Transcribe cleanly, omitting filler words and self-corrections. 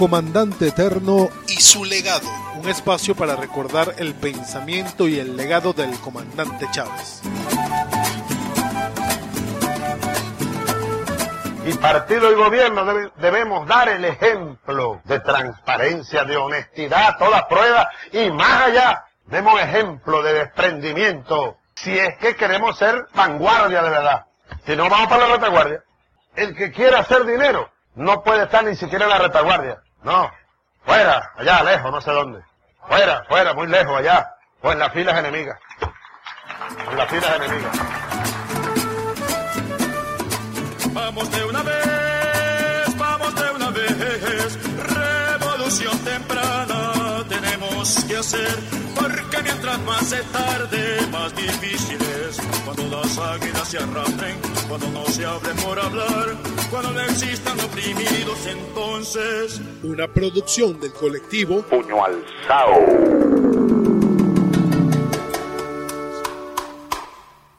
Comandante Eterno y su legado. Un espacio para recordar el pensamiento y el legado del comandante Chávez. Y partido y gobierno debemos dar el ejemplo de transparencia, de honestidad, toda prueba y más allá, demos ejemplo de desprendimiento si es que queremos ser vanguardia de verdad. Si no, vamos para la retaguardia. El que quiera hacer dinero no puede estar ni siquiera en la retaguardia. No, fuera, allá, lejos, no sé dónde. Fuera, muy lejos, allá. O en las filas enemigas. En las filas enemigas. Vamos de una vez, revolución temprana tenemos que hacer, porque mientras más se tarde, más difícil es. Cuando las águilas se arrastren, cuando no se hablen por hablar, cuando no existan oprimidos, entonces... Una producción del colectivo Puño Alzado.